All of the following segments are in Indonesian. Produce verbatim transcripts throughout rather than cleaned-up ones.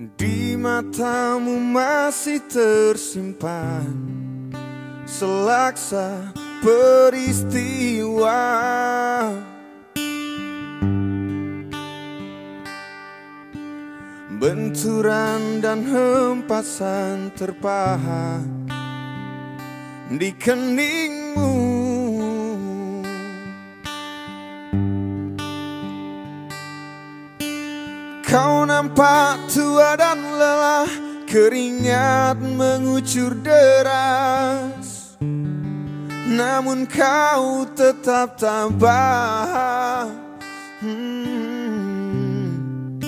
Di matamu masih tersimpan selaksa peristiwa, benturan dan hempasan terpahat di keningmu. Kau nampak tua dan lelah, keringat mengucur deras, namun kau tetap tabah. hmm.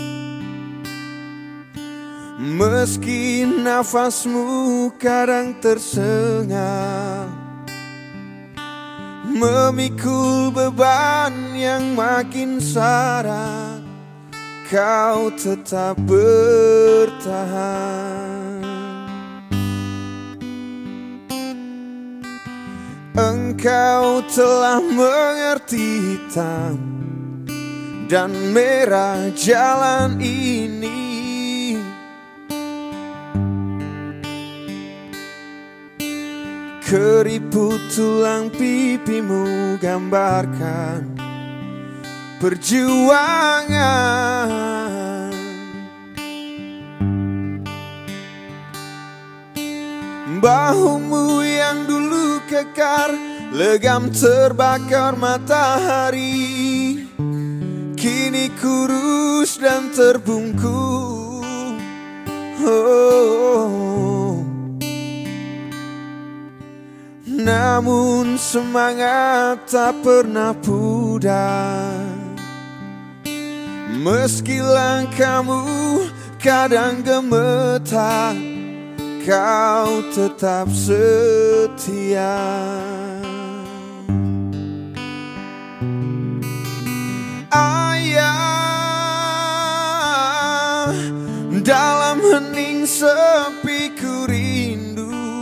Meski nafasmu kadang tersengal, memikul beban yang makin syarat, kau tetap bertahan. Engkau telah mengerti hitam dan merah jalan ini. Keriput tulang pipimu gambarkan perjuangan. Bahumu yang dulu kekar, legam terbakar matahari, kini kurus dan terbungkuk. oh. Namun semangat tak pernah pudar, meski langkahmu kadang gemetar, kau tetap setia. Ayah, dalam hening sepi ku rindu,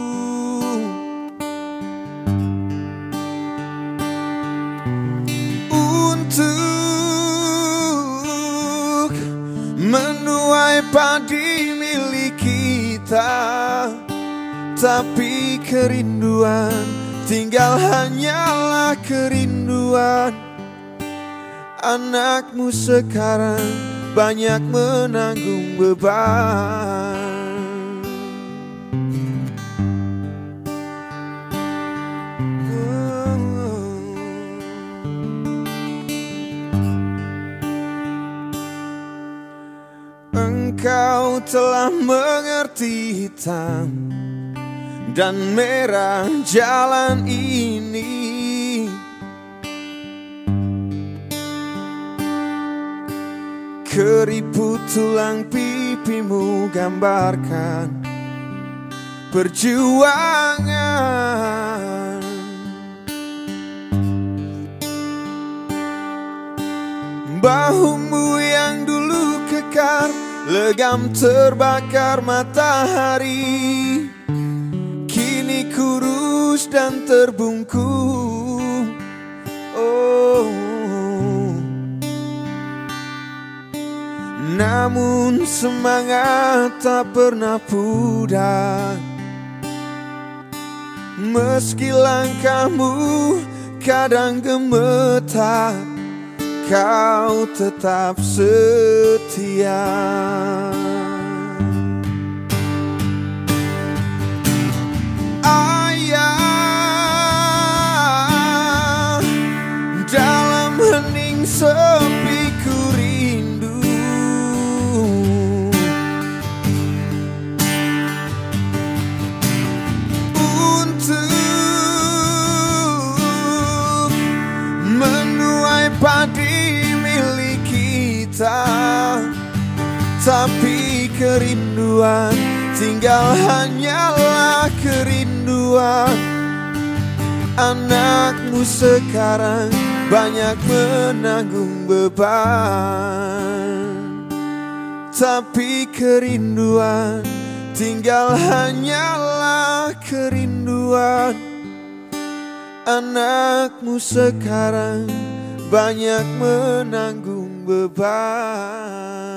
untuk menuai padi milik kita. Tapi kerinduan tinggal hanyalah kerinduan. Anakmu sekarang banyak menanggung beban. Engkau telah mengerti hitam dan merah jalan ini. Keriput tulang pipimu gambarkan perjuangan. Bahumu yang dulu kekar, legam terbakar matahari, kini kurus dan terbungkuk. Oh, namun semangat tak pernah pudar, meski langkahmu kadang gemetar, kau tetap setia. Ayah, dalam hening sepi ku rindu, untuk menuai padi milik kita. Tapi kerinduan tinggal hanyalah kerinduan. Anakmu sekarang banyak menanggung beban. Tapi kerinduan tinggal hanyalah kerinduan. Anakmu sekarang banyak menanggung beban.